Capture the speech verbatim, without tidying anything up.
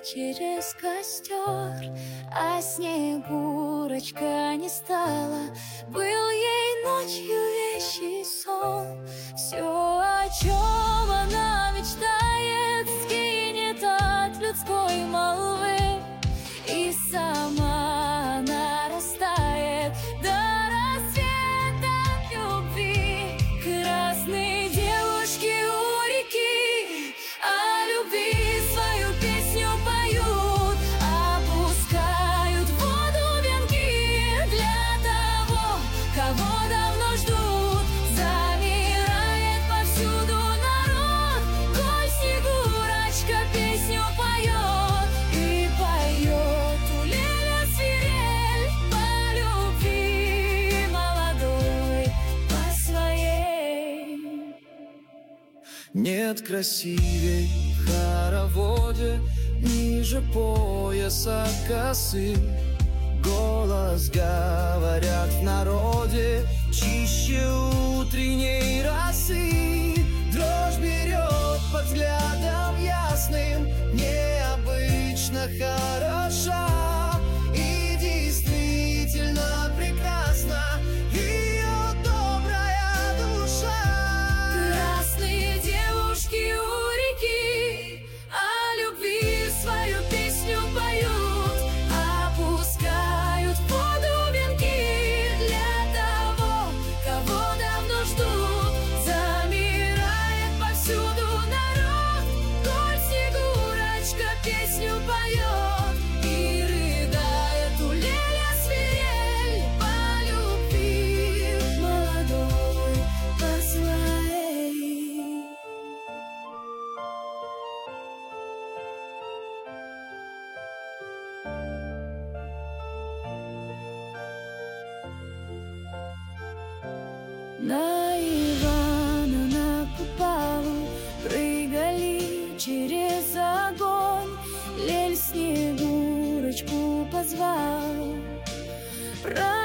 через костер, а Снегурочка не стала. Был ей ночью вещий сон. Все, о чем она мечтает, скинет от людской молвы, и сама она растает до рассвета любви. Красные девушки у реки о любви свою песню поют, опускают в воду венки для того, кого давно ждут. Замирает повсюду народ, коль Снегурочка песню поет, и поет у Ляля свирель по любви молодой, по своей. Нет красивей в хороводе ниже пояса косы. Голос, говорят в народе, чище утренней росы. Дрожь берет под взглядом ясным, необычно хороша и действительно прекрасна ее добрая душа. Красные девушки у реки о любви свою песню поют, опускают в воду венки для того, кого давно ждут. Замирает повсюду народ, коль Снегурочка песню поет, и рыдает у Ляля свирель по любви молодой, по своей. На Ивана на Купалу прыгали через огонь. Лель Снегурочку позвал.